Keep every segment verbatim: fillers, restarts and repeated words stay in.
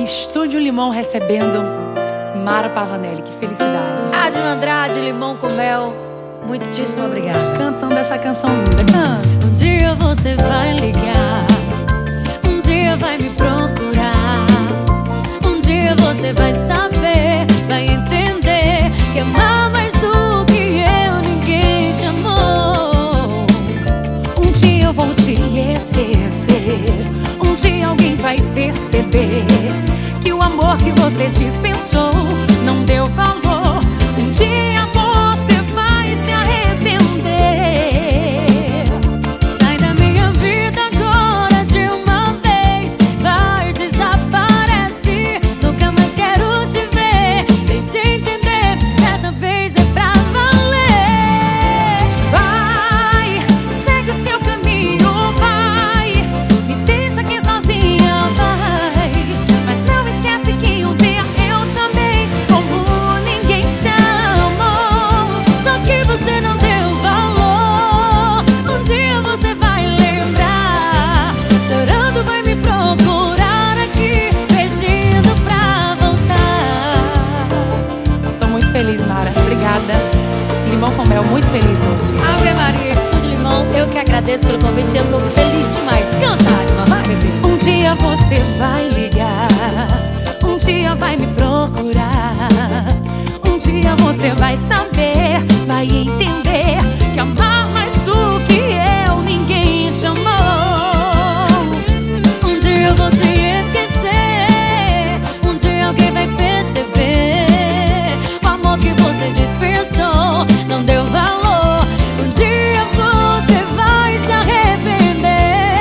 Estúdio Limão recebendo Mara Pavanelli, que felicidade. Adma Andrade, Limão com Mel, muitíssimo obrigada. Cantando essa canção linda, canta. Um dia você vai ligar, um dia vai me procurar, um dia você vai saber, vai entender que amar mais do que eu ninguém te amou. Um dia eu vou te esquecer, um dia alguém vai perceber que o amor que você dispensou não deu valor. Um dia você vai se arrepender. Sai da minha vida agora de uma vez, vai, desaparece, nunca mais quero te ver. Tente entender, dessa vez é pra valer. Vai, segue o seu caminho, vai, me deixa aqui sozinha, vai. Mas não esquece que um dia eu te amei como ninguém te amou. Só que você não deu valor. Um dia você vai lembrar, chorando vai me procurar aqui, pedindo pra voltar. Tô muito feliz, Mara, obrigada. Limão com Mel, muito feliz hoje. Ave Maria, Estúdio Limão, eu que agradeço pelo convite, eu tô feliz demais. Canta, Adma, vai, bebê. Um dia você vai ligar, um dia vai me procurar, um dia você vai saber, vai entender que amar mais do que eu ninguém te amou. Um dia eu vou te esquecer, um dia alguém vai perceber o amor que você dispensou não deu valor. Um dia você vai se arrepender.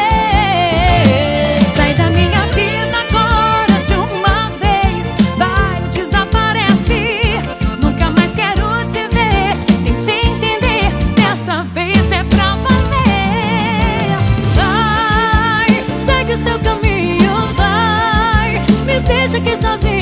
Sai da minha vida agora de uma vez, vai, desaparece, nunca mais quero te ver. Tente entender, dessa vez é pra valer. Vai, segue o seu caminho, vai, me deixa aqui sozinho.